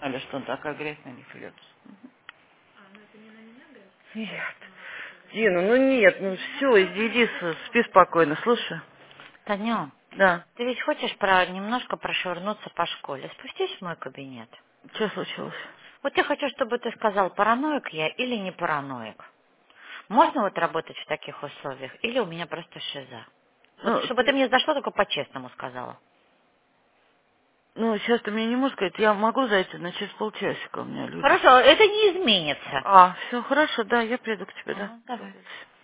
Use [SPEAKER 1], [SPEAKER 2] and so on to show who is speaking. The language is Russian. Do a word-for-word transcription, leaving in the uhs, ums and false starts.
[SPEAKER 1] Или что он такая грязь на них льется. Нет. Дина, ну нет, ну все, иди, спи спокойно, слушай.
[SPEAKER 2] Таню,
[SPEAKER 1] Да.
[SPEAKER 2] ты ведь хочешь про, немножко прошвырнуться по школе. Спустись в мой кабинет.
[SPEAKER 1] Что случилось?
[SPEAKER 2] Вот я хочу, чтобы ты сказал, параноик я или не параноик. Можно вот работать в таких условиях? Или у меня просто шиза? Вот
[SPEAKER 1] Ну,
[SPEAKER 2] чтобы ты
[SPEAKER 1] ты,
[SPEAKER 2] мне зашло, только по-честному сказала.
[SPEAKER 1] ну, сейчас ты мне не можешь сказать, я могу зайти, но через полчасика у меня люди.
[SPEAKER 2] Хорошо, это не изменится.
[SPEAKER 1] А, все, хорошо, да, я приду к тебе, да.
[SPEAKER 2] Ага, давай.
[SPEAKER 1] Договорились.